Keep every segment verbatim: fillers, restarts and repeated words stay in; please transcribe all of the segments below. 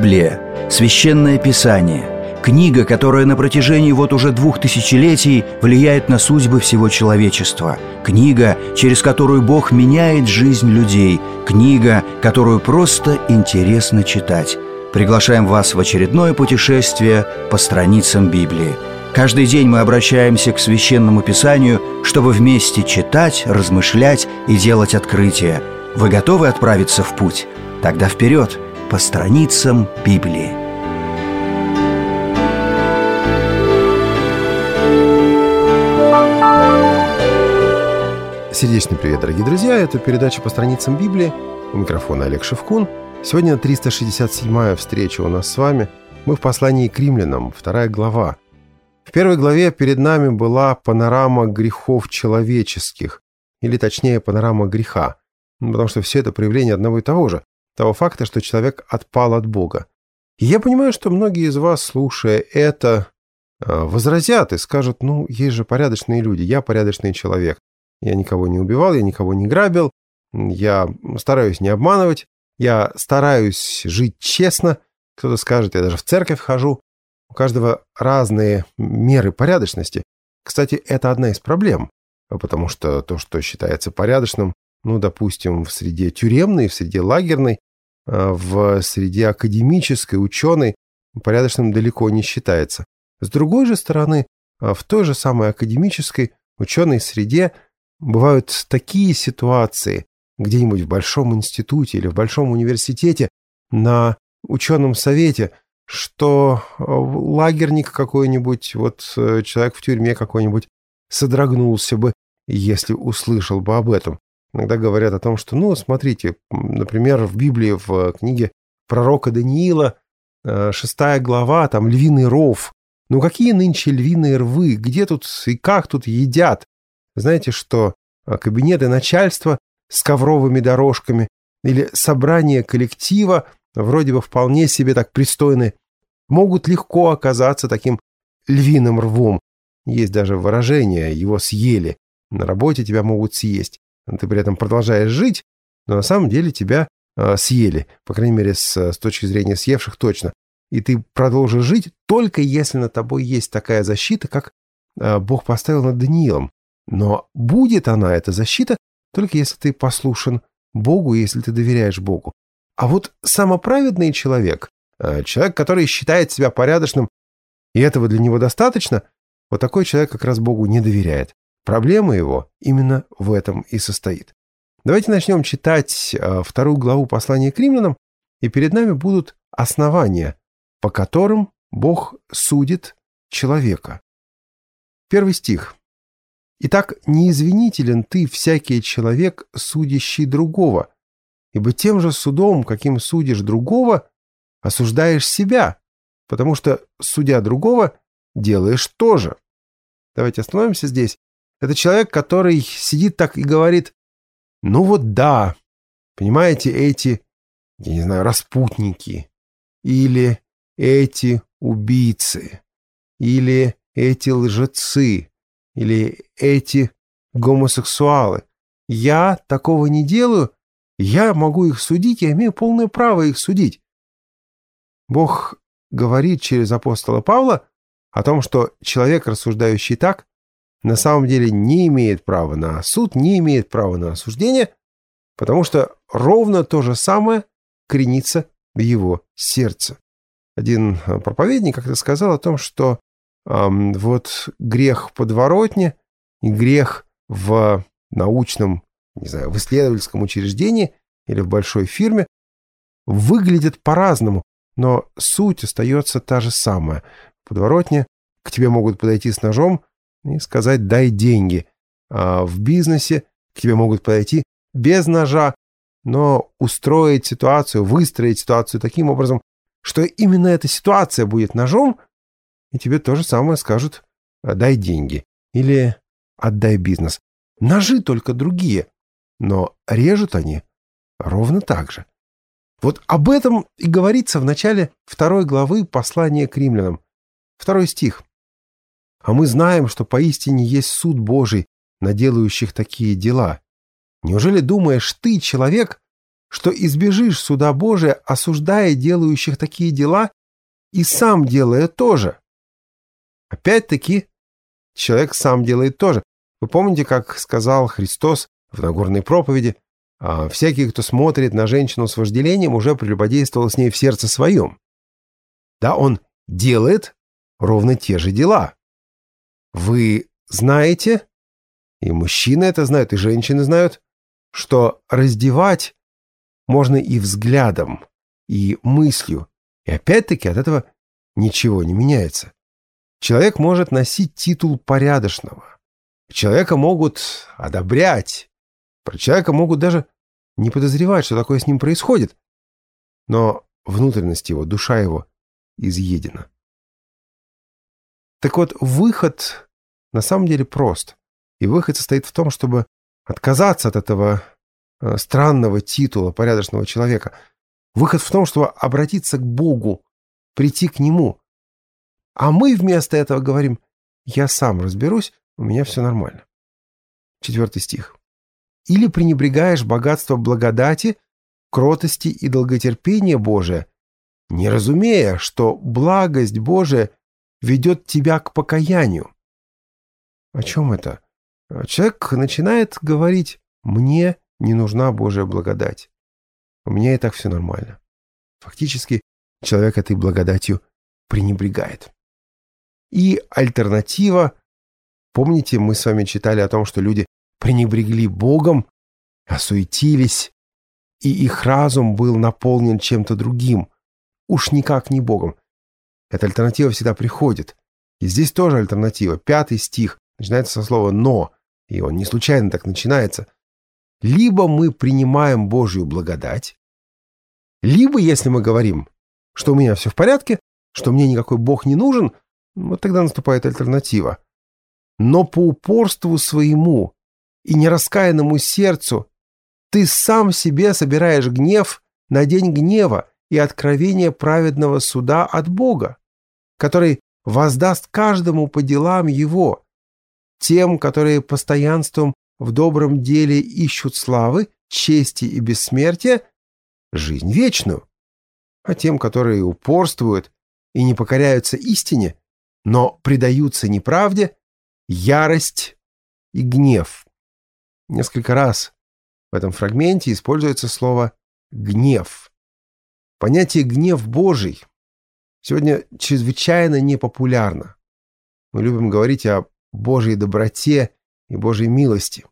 Библия – священное писание, книга, которая на протяжении вот уже двух тысячелетий влияет на судьбы всего человечества, книга, через которую Бог меняет жизнь людей, книга, которую просто интересно читать. Приглашаем вас в очередное путешествие по страницам Библии. Каждый день мы обращаемся к Священному Писанию, чтобы вместе читать, размышлять и делать открытия. Вы готовы отправиться в путь? Тогда вперед, по страницам Библии. Сердечный привет, дорогие друзья! Это передача «По страницам Библии». У микрофона Олег Шевкун. Сегодня триста шестьдесят седьмая встреча у нас с вами. Мы в послании к римлянам, вторая глава. В первой главе перед нами была панорама грехов человеческих, или точнее панорама греха, потому что все это проявление одного и того же, того факта, что человек отпал от Бога. И я понимаю, что многие из вас, слушая это, возразят и скажут: ну, есть же порядочные люди, я порядочный человек. Я никого не убивал, я никого не грабил, я стараюсь не обманывать, я стараюсь жить честно. Кто-то скажет: я даже в церковь хожу. У каждого разные меры порядочности. Кстати, это одна из проблем, потому что то, что считается порядочным, ну, допустим, в среде тюремной, в среде лагерной, в среде академической, ученой, порядочным далеко не считается. С другой же стороны, в той же самой академической, ученой среде бывают такие ситуации, где-нибудь в большом институте или в большом университете, на ученом совете, что лагерник какой-нибудь, вот человек в тюрьме какой-нибудь содрогнулся бы, если услышал бы об этом. Иногда говорят о том, что, ну, смотрите, например, в Библии, в книге пророка Даниила, шестая глава, там львиный ров. Ну, какие нынче львиные рвы? Где тут и как тут едят? Знаете, что кабинеты начальства с ковровыми дорожками или собрание коллектива, вроде бы вполне себе так пристойные, могут легко оказаться таким львиным рвом. Есть даже выражение: его съели. На работе тебя могут съесть. Ты при этом продолжаешь жить, но на самом деле тебя э, съели. По крайней мере, с, с точки зрения съевших точно. И ты продолжишь жить, только если над тобой есть такая защита, как э, Бог поставил над Даниилом. Но будет она, эта защита, только если ты послушен Богу, если ты доверяешь Богу. А вот самоправедный человек, человек, который считает себя порядочным, и этого для него достаточно, вот такой человек как раз Богу не доверяет. Проблема его именно в этом и состоит. Давайте начнем читать вторую главу послания к римлянам, и перед нами будут основания, по которым Бог судит человека. Первый стих. «Итак, неизвинителен ты, всякий человек, судящий другого, ибо тем же судом, каким судишь другого, осуждаешь себя, потому что, судя другого, делаешь то же». Давайте остановимся здесь. Это человек, который сидит так и говорит: ну вот да, понимаете, эти, я не знаю, распутники, или эти убийцы, или эти лжецы, или эти гомосексуалы. Я такого не делаю, я могу их судить, я имею полное право их судить. Бог говорит через апостола Павла о том, что человек, рассуждающий так, на самом деле не имеет права на суд, не имеет права на осуждение, потому что ровно то же самое коренится в его сердце. Один проповедник как-то сказал о том, что эм, вот грех в подворотне и грех в научном, не знаю, в исследовательском учреждении или в большой фирме выглядят по-разному, но суть остается та же самая. В подворотне к тебе могут подойти с ножом и сказать: дай деньги. А в бизнесе к тебе могут подойти без ножа, но устроить ситуацию, выстроить ситуацию таким образом, что именно эта ситуация будет ножом, и тебе то же самое скажут: дай деньги или отдай бизнес. Ножи только другие, но режут они ровно так же. Вот об этом и говорится в начале второй главы послания к римлянам. Второй стих. «А мы знаем, что поистине есть суд Божий на делающих такие дела. Неужели думаешь ты, человек, что избежишь суда Божия, осуждая делающих такие дела и сам делая тоже. Опять-таки, человек сам делает тоже. Вы помните, как сказал Христос в Нагорной проповеди: «Всякий, кто смотрит на женщину с вожделением, уже прелюбодействовал с ней в сердце своем». Да, он делает ровно те же дела. Вы знаете, и мужчины это знают, и женщины знают, что раздевать можно и взглядом, и мыслью, и опять-таки от этого ничего не меняется. Человек может носить титул порядочного, человека могут одобрять, про человека могут даже не подозревать, что такое с ним происходит, но внутренность его, душа его изъедена. Так вот, выход на самом деле прост. И выход состоит в том, чтобы отказаться от этого э, странного титула порядочного человека. Выход в том, чтобы обратиться к Богу, прийти к Нему. А мы вместо этого говорим: я сам разберусь, у меня все нормально. Четвертый стих. «Или пренебрегаешь богатство благодати, кротости и долготерпения Божия, не разумея, что благость Божия ведет тебя к покаянию». О чем это? Человек начинает говорить: мне не нужна Божья благодать. У меня и так все нормально. Фактически человек этой благодатью пренебрегает. И альтернатива. Помните, мы с вами читали о том, что люди пренебрегли Богом, осуетились, и их разум был наполнен чем-то другим, уж никак не Богом. Эта альтернатива всегда приходит. И здесь тоже альтернатива. Пятый стих начинается со слова «но», и он не случайно так начинается. Либо мы принимаем Божью благодать, либо, если мы говорим, что у меня все в порядке, что мне никакой Бог не нужен, вот тогда наступает альтернатива. Но по упорству своему и нераскаянному сердцу ты сам себе собираешь гнев на день гнева и откровение праведного суда от Бога, который воздаст каждому по делам его, тем, которые постоянством в добром деле ищут славы, чести и бессмертия, жизнь вечную, а тем, которые упорствуют и не покоряются истине, но предаются неправде, ярость и гнев. Несколько раз в этом фрагменте используется слово «гнев». Понятие «гнев Божий» сегодня чрезвычайно непопулярно. Мы любим говорить о Божьей доброте и Божьей милости.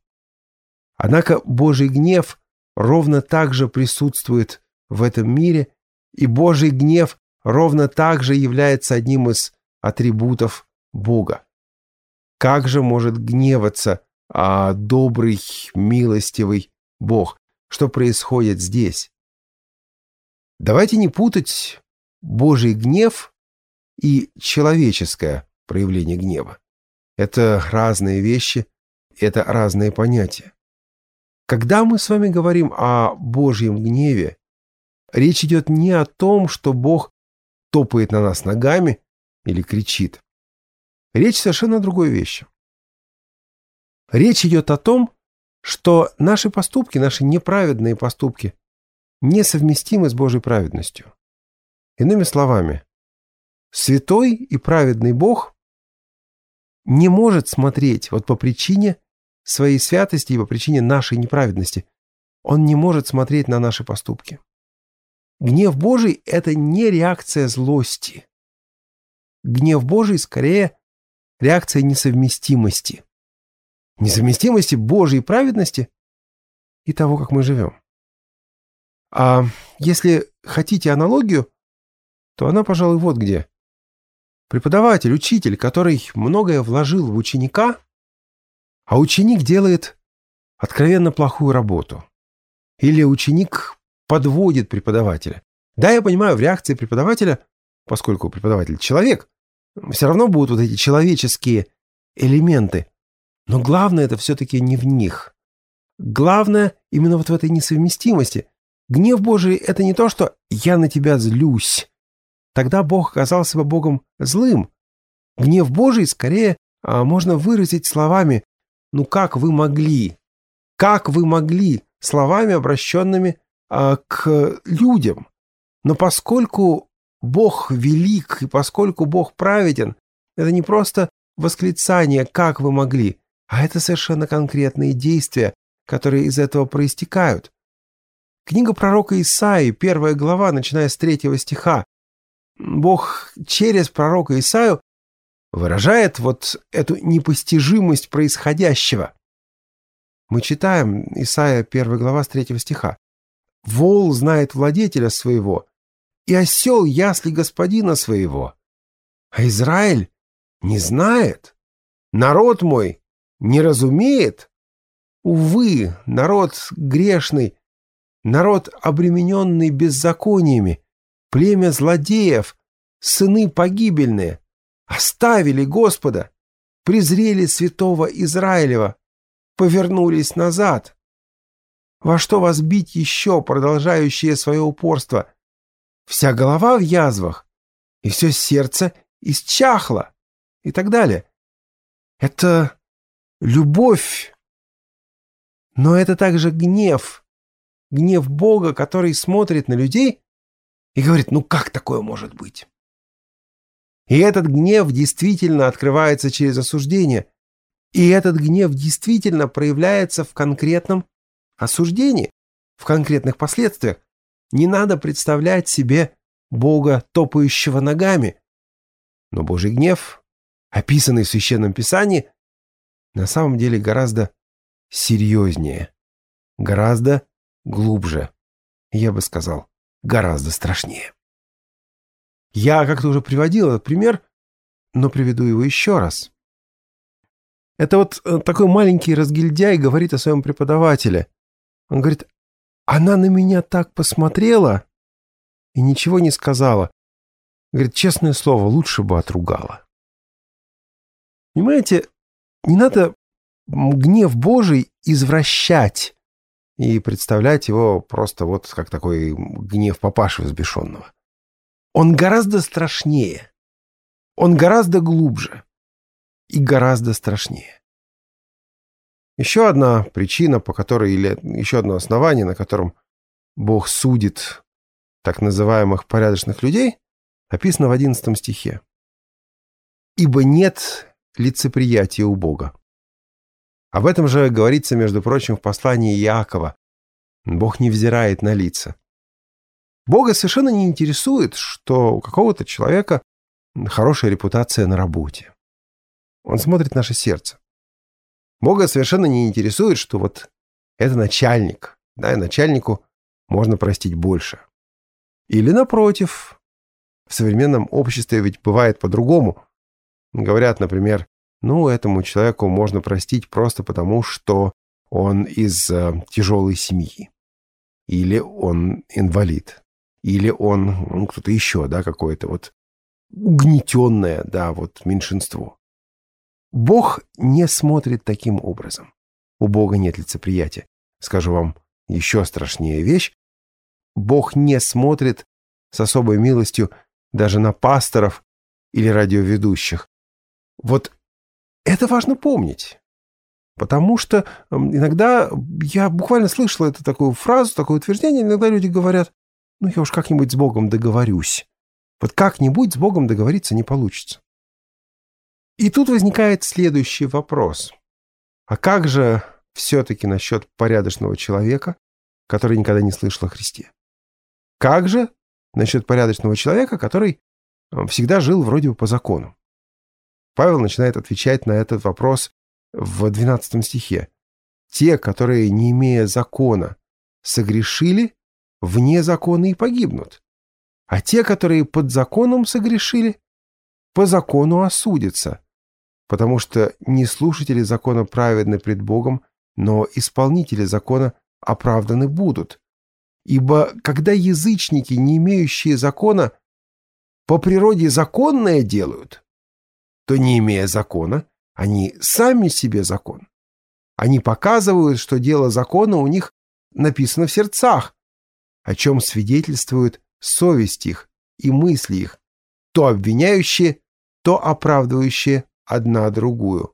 Однако Божий гнев ровно так же присутствует в этом мире, и Божий гнев ровно так же является одним из атрибутов Бога. Как же может гневаться а добрый, милостивый Бог? Что происходит здесь? Давайте не путать Божий гнев и человеческое проявление гнева. Это разные вещи, это разные понятия. Когда мы с вами говорим о Божьем гневе, речь идет не о том, что Бог топает на нас ногами или кричит. Речь совершенно о другой вещи. Речь идет о том, что наши поступки, наши неправедные поступки, несовместимы с Божьей праведностью. Иными словами, святой и праведный Бог не может смотреть вот по причине своей святости и по причине нашей неправедности. Он не может смотреть на наши поступки. Гнев Божий – это не реакция злости. Гнев Божий скорее реакция несовместимости. Несовместимости Божьей праведности и того, как мы живем. А если хотите аналогию, то она, пожалуй, вот где. Преподаватель, учитель, который многое вложил в ученика, а ученик делает откровенно плохую работу. Или ученик подводит преподавателя. Да, я понимаю, в реакции преподавателя, поскольку преподаватель человек, все равно будут вот эти человеческие элементы. Но главное это все-таки не в них. Главное именно вот в этой несовместимости. Гнев Божий – это не то, что «я на тебя злюсь». Тогда Бог оказался бы Богом злым. Гнев Божий скорее а, можно выразить словами «ну как вы могли?» Как вы могли? Словами, обращенными а, к людям. Но поскольку Бог велик и поскольку Бог праведен, это не просто восклицание «как вы могли», а это совершенно конкретные действия, которые из этого проистекают. Книга пророка Исаии, первая глава, начиная с третьего стиха. Бог через пророка Исаию выражает вот эту непостижимость происходящего. Мы читаем Исаия, первая глава, с третьего стиха. «Вол знает владетеля своего, и осел ясли господина своего. А Израиль не знает, народ мой не разумеет. Увы, народ грешный, народ, обремененный беззакониями, племя злодеев, сыны погибельные, оставили Господа, презрели святого Израилева, повернулись назад. Во что вас бить еще, продолжающее свое упорство? Вся голова в язвах, и все сердце исчахло», и так далее. Это любовь, но это также гнев. Гнев Бога, который смотрит на людей и говорит: ну как такое может быть? И этот гнев действительно открывается через осуждение. И этот гнев действительно проявляется в конкретном осуждении, в конкретных последствиях. Не надо представлять себе Бога, топающего ногами. Но Божий гнев, описанный в Священном Писании, на самом деле гораздо серьезнее, гораздо глубже, я бы сказал, гораздо страшнее. Я как-то уже приводил этот пример, но приведу его еще раз. Это вот такой маленький разгильдяй говорит о своем преподавателе. Он говорит: она на меня так посмотрела и ничего не сказала. Говорит: честное слово, лучше бы отругала. Понимаете, не надо гнев Божий извращать и представлять его просто вот как такой гнев папаши взбешенного. Он гораздо страшнее, он гораздо глубже и гораздо страшнее. Еще одна причина, по которой, или еще одно основание, на котором Бог судит так называемых порядочных людей, описано в одиннадцатом стихе. «Ибо нет лицеприятия у Бога». Об этом же говорится, между прочим, в послании Иакова. Бог не взирает на лица. Бога совершенно не интересует, что у какого-то человека хорошая репутация на работе. Он смотрит наше сердце. Бога совершенно не интересует, что вот это начальник, да, и начальнику можно простить больше. Или напротив, в современном обществе ведь бывает по-другому. Говорят, например, ну, этому человеку можно простить просто потому, что он из э, тяжелой семьи. Или он инвалид. Или он, ну, кто-то еще, да, какое-то вот угнетенное, да, вот меньшинство. Бог не смотрит таким образом. У Бога нет лицеприятия. Скажу вам еще страшнее вещь. Бог не смотрит с особой милостью даже на пасторов или радиоведущих. Вот это важно помнить. Потому что иногда я буквально слышал эту такую фразу, такое утверждение, иногда люди говорят: ну я уж как-нибудь с Богом договорюсь. Вот как-нибудь с Богом договориться не получится. И тут возникает следующий вопрос. А как же все-таки насчет порядочного человека, который никогда не слышал о Христе? Как же насчет порядочного человека, который всегда жил вроде бы по закону? Павел начинает отвечать на этот вопрос в двенадцатом стихе. «Те, которые, не имея закона, согрешили, вне закона и погибнут. А те, которые под законом согрешили, по закону осудятся, потому что не слушатели закона праведны пред Богом, но исполнители закона оправданы будут. Ибо когда язычники, не имеющие закона, по природе законное делают, то, не имея закона, они сами себе закон. Они показывают, что дело закона у них написано в сердцах, о чем свидетельствует совесть их и мысли их, то обвиняющие, то оправдывающие одна другую».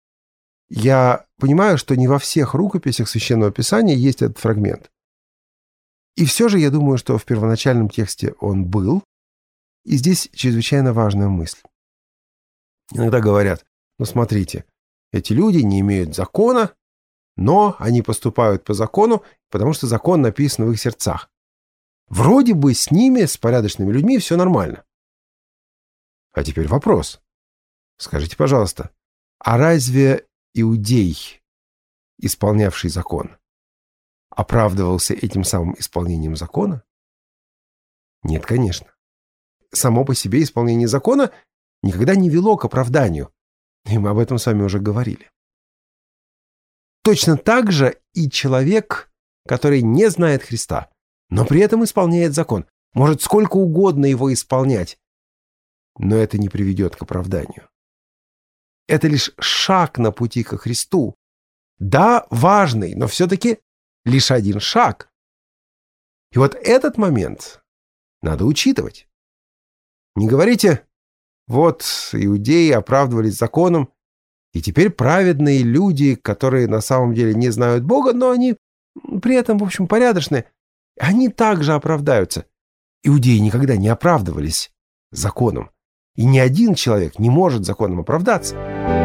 Я понимаю, что не во всех рукописях Священного Писания есть этот фрагмент. И все же я думаю, что в первоначальном тексте он был, и здесь чрезвычайно важная мысль. Иногда говорят, ну смотрите, эти люди не имеют закона, но они поступают по закону, потому что закон написан в их сердцах. Вроде бы с ними, с порядочными людьми, все нормально. А теперь вопрос. Скажите, пожалуйста, а разве иудей, исполнявший закон, оправдывался этим самым исполнением закона? Нет, конечно. Само по себе исполнение закона никогда не вело к оправданию, и мы об этом с вами уже говорили. Точно так же и человек, который не знает Христа, но при этом исполняет закон, может сколько угодно его исполнять, но это не приведет к оправданию. Это лишь шаг на пути ко Христу. Да, важный, но все-таки лишь один шаг. И вот этот момент надо учитывать. Не говорите, вот иудеи оправдывались законом, и теперь праведные люди, которые на самом деле не знают Бога, но они при этом, в общем, порядочные, они также оправдаются. Иудеи никогда не оправдывались законом, и ни один человек не может законом оправдаться.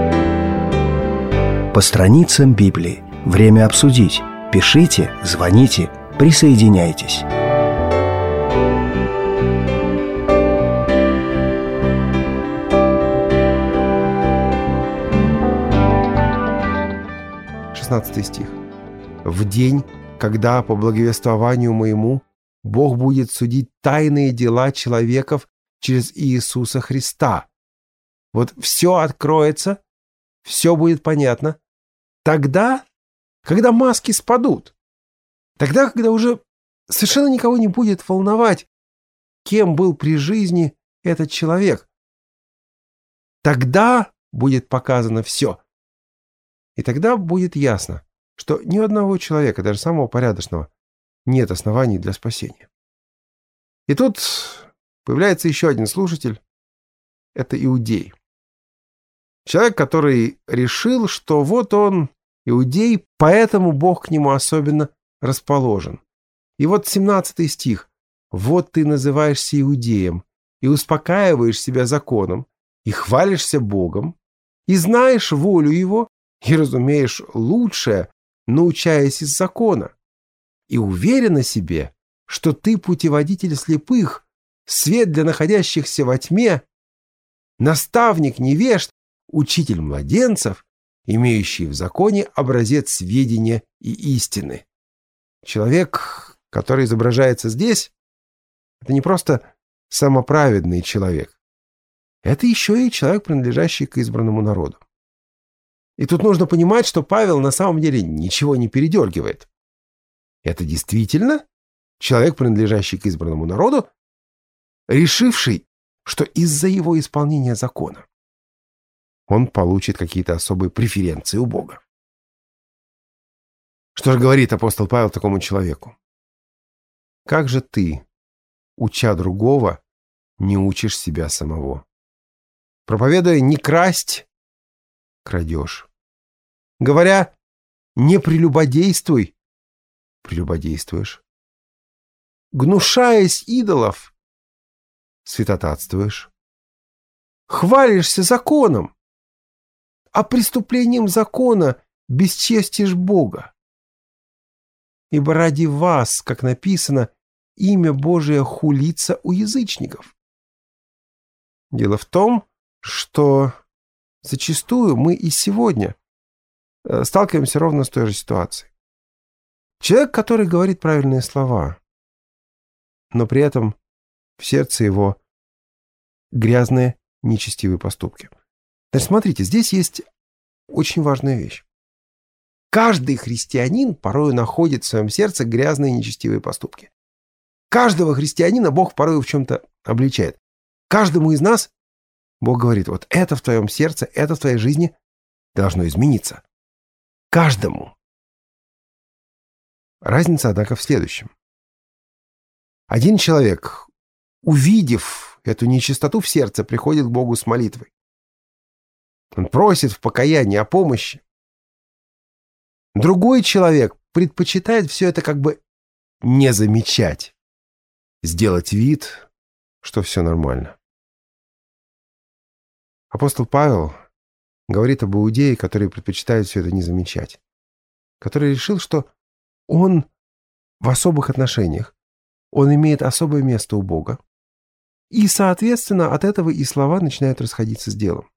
По страницам Библии. Время обсудить. Пишите, звоните, присоединяйтесь. шестнадцатый стих. «В день, когда по благовествованию моему Бог будет судить тайные дела человеков через Иисуса Христа». Вот все откроется, все будет понятно. Тогда, когда маски спадут. Тогда, когда уже совершенно никого не будет волновать, кем был при жизни этот человек. Тогда будет показано все. И тогда будет ясно, что ни у одного человека, даже самого порядочного, нет оснований для спасения. И тут появляется еще один слушатель. Это иудей. Человек, который решил, что вот он иудей, поэтому Бог к нему особенно расположен. И вот семнадцатый стих. «Вот ты называешься иудеем, и успокаиваешь себя законом, и хвалишься Богом, и знаешь волю Его, и разумеешь лучшее, научаясь из закона, и уверен о себе, что ты путеводитель слепых, свет для находящихся во тьме, наставник невежд, учитель младенцев, имеющий в законе образец сведения и истины». Человек, который изображается здесь, это не просто самоправедный человек. Это еще и человек, принадлежащий к избранному народу. И тут нужно понимать, что Павел на самом деле ничего не передергивает. Это действительно человек, принадлежащий к избранному народу, решивший, что из-за его исполнения закона он получит какие-то особые преференции у Бога. Что же говорит апостол Павел такому человеку? «Как же ты, уча другого, не учишь себя самого? Проповедуя не красть, крадешь. Говоря, не прелюбодействуй, прелюбодействуешь. Гнушаясь идолов, святотатствуешь. Хвалишься законом, а преступлением закона бесчестишь Бога. Ибо ради вас, как написано, имя Божие хулится у язычников». Дело в том, что зачастую мы и сегодня сталкиваемся ровно с той же ситуацией. Человек, который говорит правильные слова, но при этом в сердце его грязные, нечестивые поступки. Значит, смотрите, здесь есть очень важная вещь. Каждый христианин порою находит в своем сердце грязные, нечестивые поступки. Каждого христианина Бог порою в чем-то обличает. Каждому из нас Бог говорит, вот это в твоем сердце, это в твоей жизни должно измениться. Каждому. Разница, однако, в следующем. Один человек, увидев эту нечистоту в сердце, приходит к Богу с молитвой. Он просит в покаянии о помощи. Другой человек предпочитает все это как бы не замечать, сделать вид, что все нормально. Апостол Павел говорит об иудее, который предпочитает все это не замечать, который решил, что он в особых отношениях, он имеет особое место у Бога, и, соответственно, от этого и слова начинают расходиться с делом.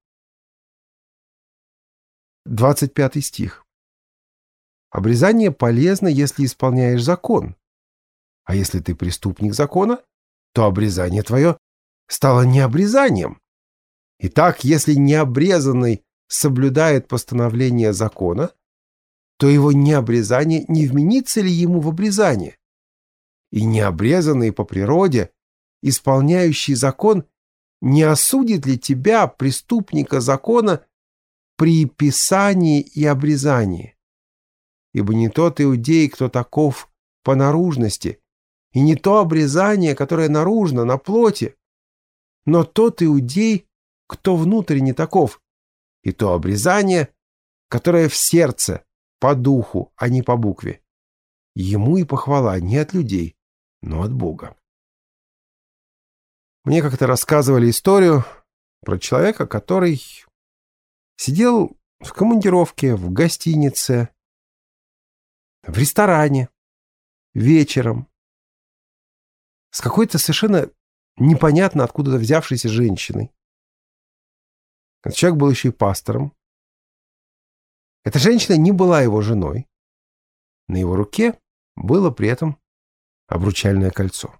двадцать пятый стих. Обрезание полезно, если исполняешь закон. А если ты преступник закона, то обрезание твое стало необрезанием. Итак, если необрезанный соблюдает постановление закона, то его необрезание не вменится ли ему в обрезание? И необрезанный по природе, исполняющий закон, не осудит ли тебя, преступника закона, при писании и обрезании? Ибо не тот иудей, кто таков по наружности, и не то обрезание, которое наружно, на плоти, но тот иудей, кто внутренне таков, и то обрезание, которое в сердце, по духу, а не по букве. Ему и похвала не от людей, но от Бога. Мне как-то рассказывали историю про человека, который сидел в командировке, в гостинице, в ресторане, вечером, с какой-то совершенно непонятно откуда взявшейся женщиной. Этот человек был еще и пастором. Эта женщина не была его женой. На его руке было при этом обручальное кольцо.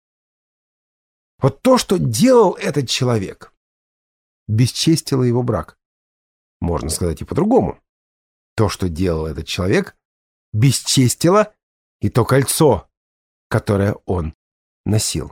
Вот то, что делал этот человек, бесчестило его брак. Можно сказать и по-другому. То, что делал этот человек, бесчестило и то кольцо, которое он носил.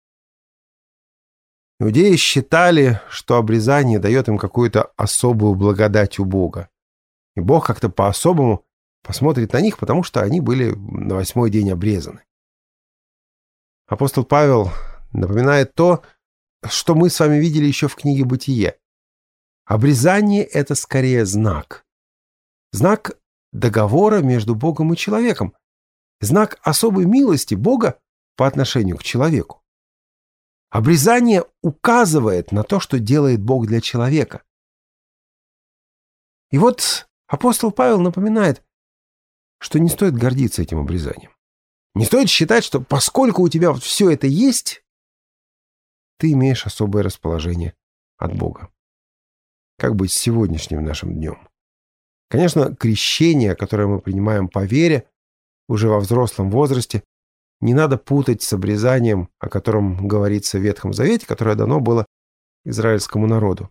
Иудеи считали, что обрезание дает им какую-то особую благодать у Бога. И Бог как-то по-особому посмотрит на них, потому что они были на восьмой день обрезаны. Апостол Павел напоминает то, что мы с вами видели еще в книге «Бытие». Обрезание — это скорее знак. Знак договора между Богом и человеком. Знак особой милости Бога по отношению к человеку. Обрезание указывает на то, что делает Бог для человека. И вот апостол Павел напоминает, что не стоит гордиться этим обрезанием. Не стоит считать, что поскольку у тебя вот все это есть, ты имеешь особое расположение от Бога. Как быть с сегодняшним нашим днем? Конечно, крещение, которое мы принимаем по вере, уже во взрослом возрасте, не надо путать с обрезанием, о котором говорится в Ветхом Завете, которое дано было израильскому народу.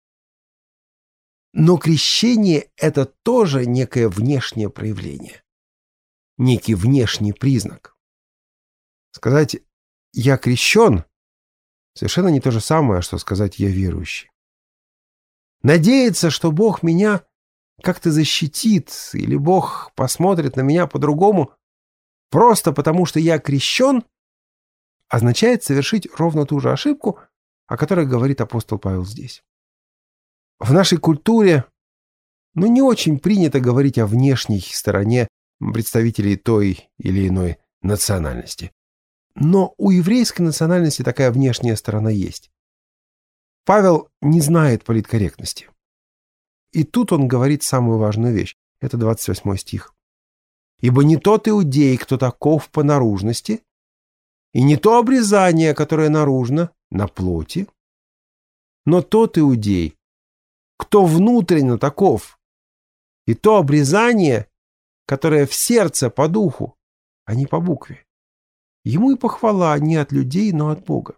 Но крещение — это тоже некое внешнее проявление, некий внешний признак. Сказать «я крещен» совершенно не то же самое, что сказать «я верующий». Надеяться, что Бог меня как-то защитит, или Бог посмотрит на меня по-другому, просто потому что я крещен, означает совершить ровно ту же ошибку, о которой говорит апостол Павел здесь. В нашей культуре, ну, не очень принято говорить о внешней стороне представителей той или иной национальности. Но у еврейской национальности такая внешняя сторона есть. Павел не знает политкорректности. И тут он говорит самую важную вещь. Это двадцать восьмой стих. «Ибо не тот иудей, кто таков по наружности, и не то обрезание, которое наружно, на плоти, но тот иудей, кто внутренне таков, и то обрезание, которое в сердце по духу, а не по букве. Ему и похвала не от людей, но от Бога».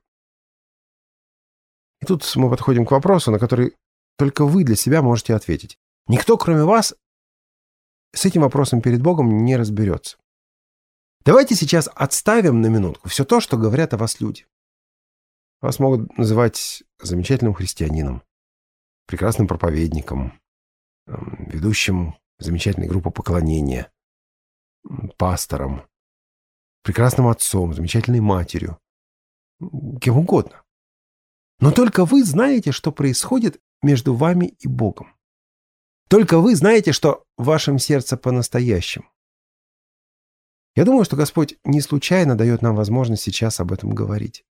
И тут мы подходим к вопросу, на который только вы для себя можете ответить. Никто, кроме вас, с этим вопросом перед Богом не разберется. Давайте сейчас отставим на минутку все то, что говорят о вас люди. Вас могут называть замечательным христианином, прекрасным проповедником, ведущим замечательной группы поклонения, пастором, прекрасным отцом, замечательной матерью, кем угодно. Но только вы знаете, что происходит между вами и Богом. Только вы знаете, что в вашем сердце по-настоящему. Я думаю, что Господь не случайно дает нам возможность сейчас об этом говорить.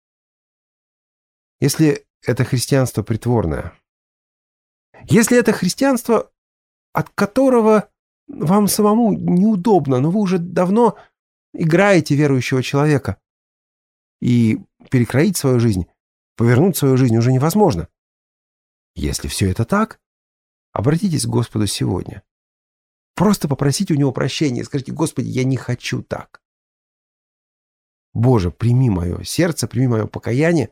Если это христианство притворное, если это христианство, от которого вам самому неудобно, но вы уже давно играете верующего человека, и перекроить свою жизнь, повернуть свою жизнь уже невозможно. Если все это так, обратитесь к Господу сегодня. Просто попросите у Него прощения и скажите: Господи, я не хочу так. Боже, прими мое сердце, прими мое покаяние.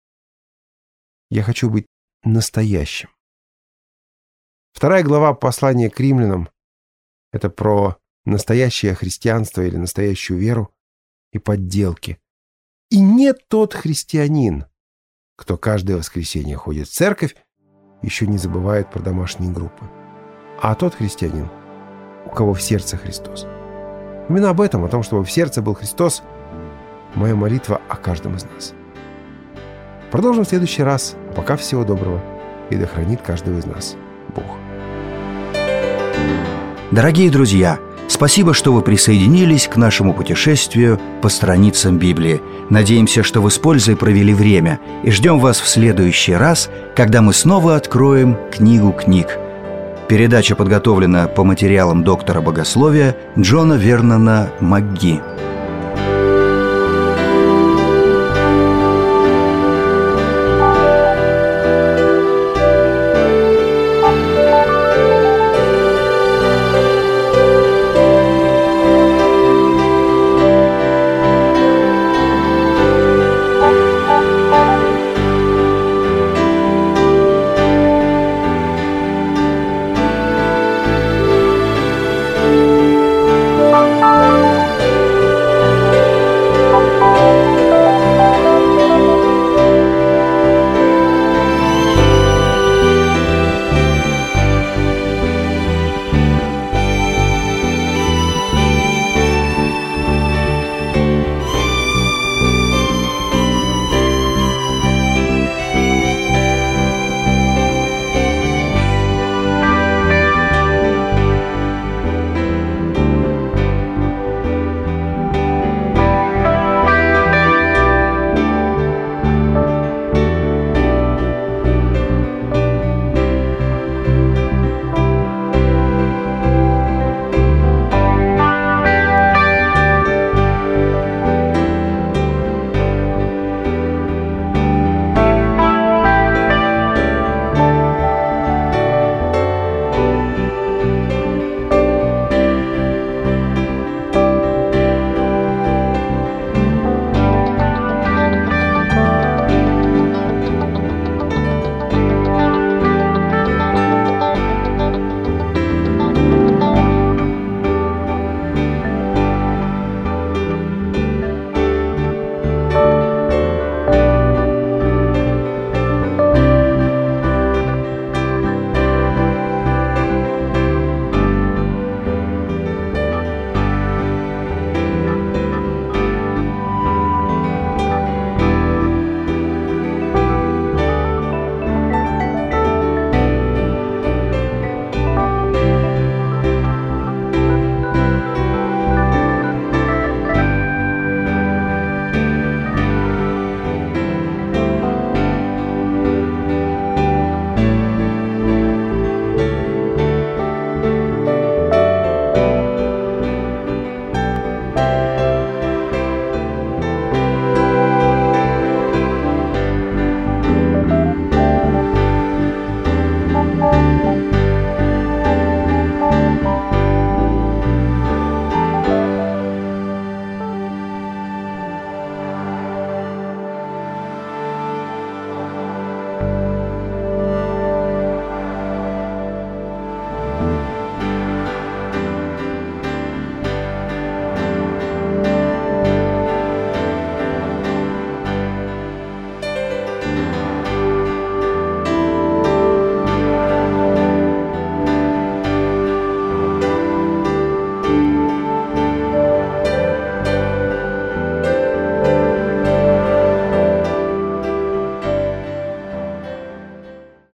Я хочу быть настоящим. Вторая глава послания к римлянам — это про настоящее христианство или настоящую веру и подделки. И нет тот христианин, кто каждое воскресенье ходит в церковь, еще не забывает про домашние группы. А тот христианин, у кого в сердце Христос. Именно об этом, о том, чтобы в сердце был Христос, моя молитва о каждом из нас. Продолжим в следующий раз. Пока всего доброго. И да хранит каждого из нас Бог. Дорогие друзья, спасибо, что вы присоединились к нашему путешествию по страницам Библии. Надеемся, что вы с пользой провели время, и ждем вас в следующий раз, когда мы снова откроем книгу книг. Передача подготовлена по материалам доктора богословия Джона Вернона МакГи.